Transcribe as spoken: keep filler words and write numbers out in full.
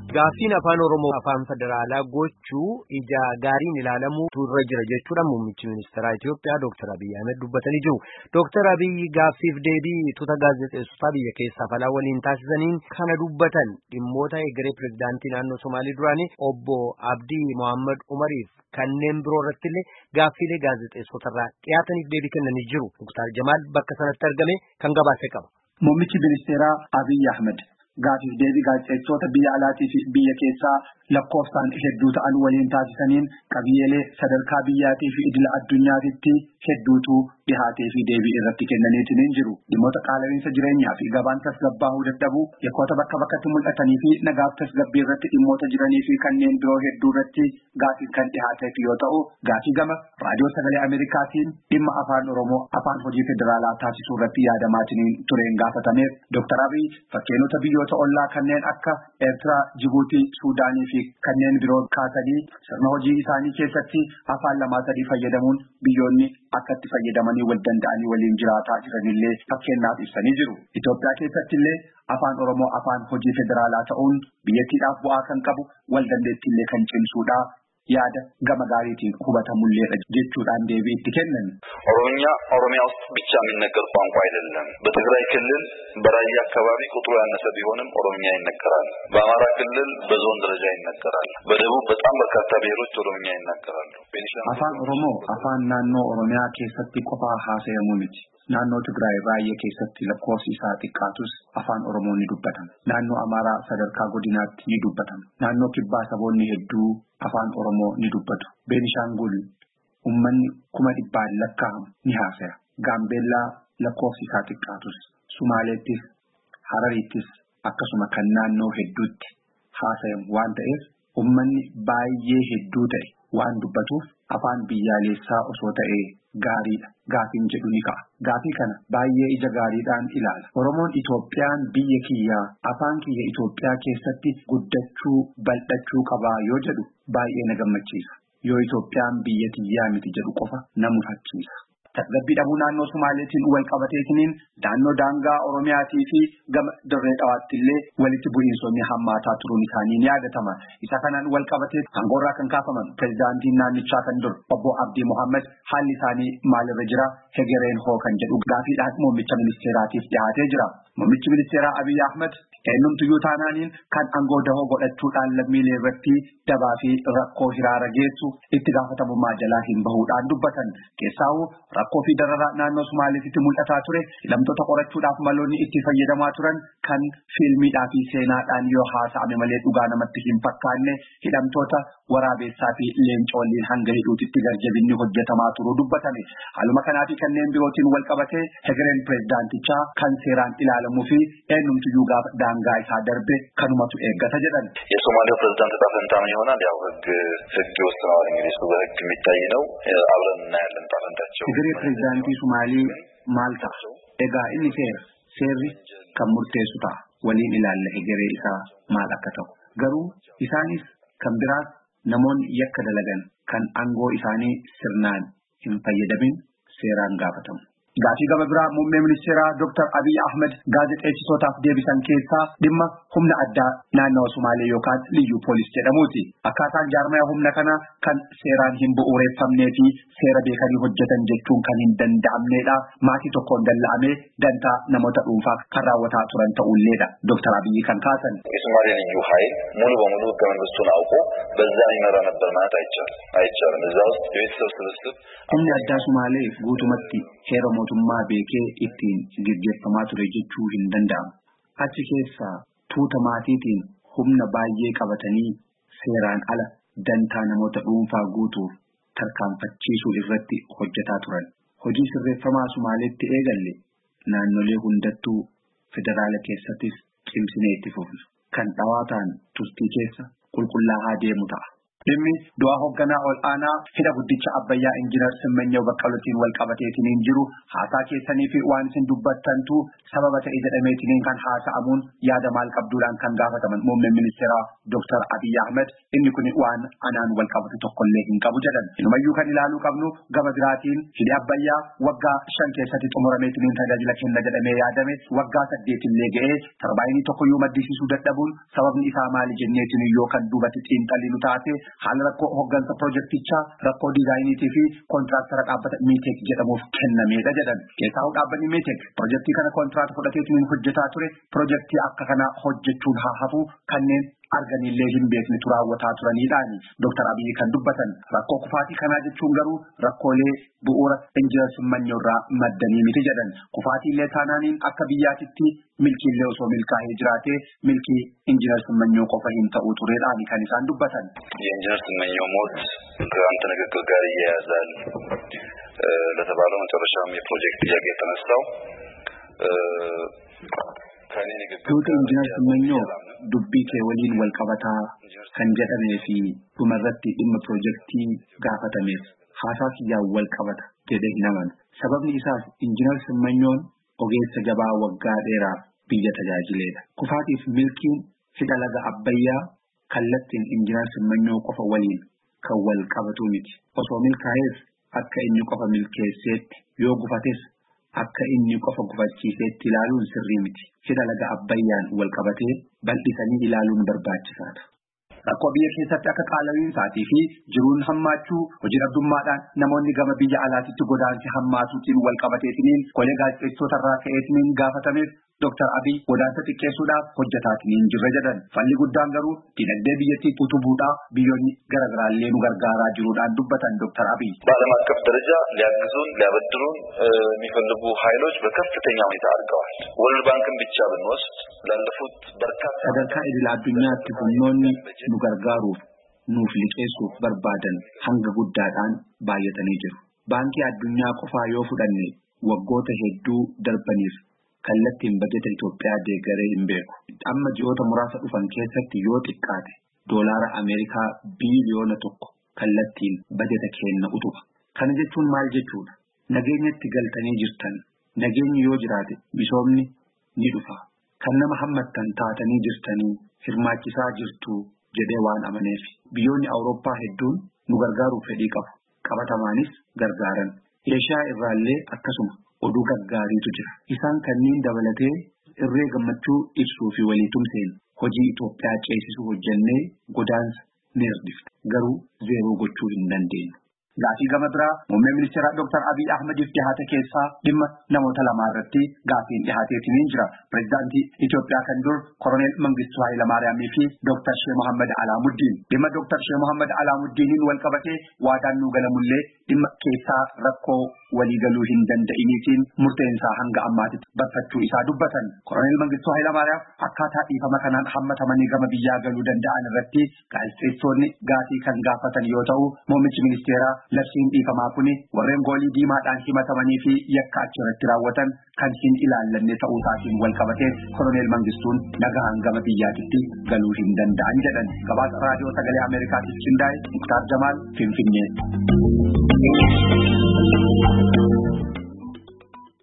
Gaaffiin afaan Oromoo afaan federaalaa gochuu ija gaariin ilaalamu turre jira jechuudha muummichi ministeeraa Itoophiyaa Dr. Abiy Ahmed dubbatanii jiru. Dr. Abiy gaaffiif deebii tuuta gaazexeessotaa biyya keessaa falaa waliin taasisaniin kana dubbatan dhimmoota egeree pirezidaantii naannoo Somaalii duraanii obbo Abdii Mohaammed Umariif kanneen biroo irratti illee gaaffiilee gaazexeessotarraa dhiyaataniif deebii kennanii jiru. Dr. Jamaal bakka sanatti argame kan gabaase qaba. Muummichi ministeeraa Abiy Ahmed gaaffiif deebii gaazexeessota biyya alaatii fi biyya keessaa lakkoofsaan hedduu ta'an waliin taasisaniin qabiyyeelee sadarkaa biyyaatii fi idila addunyaatitti hedduutu dhihaatee fi deebii irratti kennaniitiin jiru. Dhimmoota qaala'insa jireenyaa fi gabaan tasgabbaa'uu dadhabuu, yakkoota bakka bakkatti mul'atanii fi nagaaf tasgabbii irratti dhimmoota jiranii fi kanneen biroo hedduu irratti gaaffiin kan dhihaateef yoo ta'u, gaaffii gama raadiyoo sagalee Ameerikaatiin dhimma afaan Oromoo afaan hojii federaalaa taasisuu irratti yaadamaatiin tureen gaafatameef Dr. Abiy fakkeenyota biyyoota ollaa kanneen akka Eertiraa, Jibuutii, Suudaanii fi kanneen biroo kaasanii sirna hojii isaanii keessatti afaan lamaa sadii fayyadamuun biyyoonni akka itti fayyadamanii wal danda'anii waliin jiraataa jiranillee fakkeenyaaf ibsanii jiru. Itoophiyaa keessatti illee afaan Oromoo afaan hojii federaalaa ta'uun biyyattiidhaaf bu'aa kan qabu wal dandeettiillee kan cimsuudha. yaada gama gaariitiin hubatamullee jechuudhaan deebii itti kennan. ኦሮምኛ ኦሮሚያ ውስጥ ብቻ የሚነገር ቋንቋ አይደለም። በትግራይ ክልል በራያ አካባቢ ቁጥሩ ያነሰ ቢሆንም ኦሮምኛ ይነገራል። በአማራ ክልል በዞን ደረጃ ይነገራል። በደቡብ በጣም በርካታ ብሔሮች ኦሮምኛ ይናገራሉ። አፋን ኦሮሞ አፋን ናኖ ኦሮሚያ ኬሰቲ ቆፋ ሀሰየሙ ሚቲ ናኖ ትግራይ ራያ ኬሰቲ ለኮሲሳ ጢቃቱስ አፋን ኦሮሞ ኒዱበታም ናኖ አማራ ሰደርካ ጎዲናት ኒዱበታም ናኖ ኪባ ሰቦኒ ሄዱ afaan oromoo ni dubbatu. Beenishaangul ummanni kuma dhibbaan lakkaa'amu ni haasaya. Gaambeellaa lakkoofsi isaa xiqqaatus Sumaaleettis Hararittis akkasuma kan naannoo hedduutti haasayamu waan ta'eef ummanni baay'ee hedduu ta'e waan dubbatuuf afaan biyyaalessaa osoo ta'ee gaariidha. Gaafiin jedhu ni ka'a. Gaafii kana baay'ee ija gaariidhaan ilaala. Oromoon Itoophiyaan biyya kiyyaa afaan kiyya Itoophiyaa keessatti guddachuu bal'achuu qabaa yoo jedhu baay'ee na gammachiisa. Yoo Itoophiyaan biyya kiyyaa miti jedhu qofa na mufachiisa. Tasgabbii dhabuu naannoo Sumaaleetiin wal qabateetiniin naannoo daangaa Oromiyaatii fi gama Dirree Dhawaatti illee walitti bu'iinsonni hammaataa turuun isaanii ni yaadatama. Isa kanaan wal qabatee aangoorraa kan kaafaman pirezidaantiin naannichaa kan dur obbo Abdii Mohaammed haalli isaanii maalirra jira hegereen hoo kan jedhu gaafiidhaan muummicha ministeeraatiif dhiyaatee jira. Muummichi ministeeraa Abiy Ahmed eenyumtuyyuu taanaaniin kan aangoo dahoo godhachuudhaan lammiilee irratti dabaa fi rakkoo hiraara geessu itti gaafatamummaa jalaa hin bahuudhaan dubbatan. Keessaawuu rakkoo fi dararaa naannoo Sumaaleetti mul'ataa ture hidhamtoota qorachuudhaaf maloonni itti fayyadamaa turan kan fiilmiidhaa fi seenaadhaan yoo haasa'ame malee dhugaa namatti hin fakkaanne hidhamtoota waraabessaa fi leencoolliin hanga hidhuutitti garjabinni hojjetamaa turuu dubbatame. Haaluma kanaa fi kanneen birootiin wal qabatee hegereen pirezidaantichaa kan seeraan ilaalamuu fi eenyumtuyyuu gaafa daangaa isaa darbe kanumatu eeggata jedhan. የሶማሌው ፕሬዝዳንት ጣፈንታም ይሆናል ያው ህግ ህግ ይወስናል እንግዲህ እሱ በህግ የሚታይ ነው አብረን እናያለን ጣፈንታቸው hegeree pirezidaantii Sumaalii maal ta'a egaa inni seera seerri kan murteessu ta'a waliin ilaalla hegeree isaa maal akka ta'u garuu isaanis kan biraas namoonni yakka dalagan kan aangoo isaanii sirnaan hin fayyadamin seeraan gaafatamu. Gaafii gama biraa muummee ministeeraa Dr. Abiy Ahmed gaazexeessitootaaf deebisan keessaa dhimma humna addaa naannoo Sumaalee yookaan liyyuu poolis jedhamuuti. Akkaataan jaarmaya humna kana kan seeraan hin bu'uureffamnee fi seera beekanii hojjetan jechuun kan hin danda'amneedha. Maatii tokkoon dalla'amee dantaa namoota dhuunfaa kan raawwataa turan ta'ulleedha. Dr. Abiy kan kaasan. የሶማሌ ልዩ ኃይል ሙሉ በሙሉ ህገ መንግስቱን አውቆ በዛ ይመራ ነበር ማለት አይቻልም አይቻልም። እዛ ውስጥ የቤተሰብ ስብስብ humni addaa Sumaalee guutumatti heera mootummaa beekee ittiin gaggeeffamaa ture jechuu hin danda'amu. Achi keessaa tuuta maatiitiin humna baay'ee qabatanii seeraan ala dantaa namoota dhuunfaa guutuuf tarkaanfachiisuu irratti hojjetaa turan. Hojii sirreeffamaa Sumaaleetti eegalle naannolee hundattuu federaala keessattis cimsinee itti fufna. Kan dhawaataan turtii keessa qulqullaa'aa deemu ta'a. dhimmi du'a hoogganaa ol aanaa hidha guddicha Abbayyaa Injiinar Simmanyaw Baqqalootiin wal qabateetiin jiru haasaa keessanii fi waan isin dubbattantu sababa ta'e jedhameetiin kan haasa'amuun yaada maal qabduudhaan kan gaafataman muummeen ministeeraa Dr. Abiy Ahmed inni kun waan anaan wal qabatu tokkollee hin qabu jedhan. Inumayyuu kan ilaaluu qabnu gama biraatiin hidhi Abbayyaa waggaa shan keessatti xumurameetiin tajaajila kenna jedhamee yaadame waggaa saddeetillee ga'ee tarbaayinii tokkoyyuu maddisiisuu dadhabuun sababni isaa maali jenneetiin yoo kan duubatti xiinxalli nu taate haala rakkoo hooggansa piroojeektichaa rakkoo diizaayiniitii fi koontiraaktara dhaabbata Miitek jedhamuuf kennameedha jedhan. Keessaa dhaabbanni Miitek piroojeektii kana kontiraata fudhateetiin hojjetaa ture piroojeektii akka kana hojjechuun haa hafu kanneen arganillee hin beekne turaawwataa turaniidhaani. Dr. Abiy kan dubbatan rakkoo kufaatii kanaa jechuun garuu rakkoolee bu'uura Injiinar Simmanyaw irraa maddanii miti jedhan. Kufaatiillee taanaaniin akka biyyaatitti milkiillee osoo milkaa'ee jiraatee milkii Injiinar Simmanyaw qofa hin ta'uu tureedhaani kan isaan dubbatan. የኢንጂነር ስመኘው ሞት ከአንተ ንግግር ጋር ይያያዛል ለተባለው መጨረሻም የፕሮጀክት ጥያቄ የተነሳው Tuuta Injiinar Simmanyaw dubbii kee waliin wal qabataa kan jedhamee fi dhumarratti dhimma piroojeektii gaafatameef haasaa kiyyaan wal qabata jedhee hin amanu. Sababni isaas Injiinar Simmanyawn ogeessa jabaa waggaa dheeraaf biyya tajaajileedha. Kufaatiif milkiin hidha laga Abbayyaa kallattiin Injiinar Simmanyaw qofa waliin kan wal qabatu miti. Osoo milkaa'ees akka inni qofa milkeesseetti yoo gufates akka inni qofa gufachiiseetti ilaaluun sirrii miti. Hidha laga Abbayyaan wal qabatee bal'isanii ilaaluun barbaachisaadha. Rakkoo biyya keessatti akka qaala'iinsaatii fi jiruun hammaachuu hojii dhabdummaadhaan namoonni gama biyya alaatitti godaansi hammaatuutiin wal qabateetiin kolee gaazexeessitoota irraa ka'eetiin gaafatameef Dr. Abiy godaansa xiqqeessuudhaaf hojjetaatiin jirra jedhan. Falli guddaan garuu dinagdee biyyattii utubuudhaaf biyyoonni garaagaraallee nu gargaaraa jiruudhaan dubbatan Dr. Abiy. በዓለም አቀፍ ደረጃ ሊያግዙን ሊያበድሩን የሚፈልጉ ኃይሎች በከፍተኛ ሁኔታ አድርገዋል። ወርልድ ባንክን ብቻ ብንወስድ ላለፉት በርካታ sadarkaa idil addunyaatti humnoonni nu gargaaruuf nuuf liqeessuuf barbaadan hanga guddaadhaan baay'atanii jiru. Baankii addunyaa qofaa yoo fudhanne waggoota hedduu darbaniif kallattiin bajeta Itoophiyaa deeggaree hin beeku. Amma ji'oota muraasa dhufan keessatti yoo xiqqaate doolaara Ameerikaa biiliyoona tokko kallattiin bajeta kenna utuba. Kana jechuun maal jechuudha? Nageenyatti galtanii jirtan. Nageenyi yoo jiraate misoomni ni dhufa. Kan nama hammattan taatanii jirtanii hirmaachisaa jirtu jedhee waan amaneef biyyoonni Awurooppaa hedduun nu gargaaruuf fedhii qabu. Qabatamaanis gargaaran. Eeshiyaa irraallee akkasuma oduu gargaariitu jira. Isaan kanneen dabalatee irree gammachuu ibsuu fi walii tumseen hojii Itoophiyaa ceesisuu hojjennee godaansa ni hirdifna. Garuu zeeroo gochuu hin dandeenyu. Gaafii gama biraa muummee ministeeraa Dr. Abiy Ahmediif dhihaate keessaa dhimma namoota lamaa irratti gaafiin dhihaateetiin jira. Pireezidaantii Itoophiyaa kan dur Koroneel Mangistuu Hayilamaariyaamii fi Dr. Sheikh Mohammed Alaamuddin. Dhimma Dr. Sheikh Mohammed Alaamuddiniin wal qabatee waadaan nuu galamullee dhimma keessaa rakkoo waliigaluu hin danda'iniitiin murteensaa hanga ammaatitti barfachuu isaa dubbatan. Koroneel Mangistuu Hayilamaariyaam akkaataa dhiifama kanaan hammatamanii gama biyyaa galuu danda'an irratti gaazexeessitoonni gaafii kan gaafatan yoo ta'u muummichi ministeeraa labsiin dhiifamaa kuni warreen goolii diimaadhaan himatamanii fi yakka achirratti raawwatan kan hin ilaallanne ta'uu isaatiin wal qabatee Koroneel Mangistuun nagahaan gama biyyaatitti galuu hin danda'an jedhan. Gabaasa raadiyoo sagalee Ameerikaatiif qindaa'e Muktaar Jamaal Finfinnee.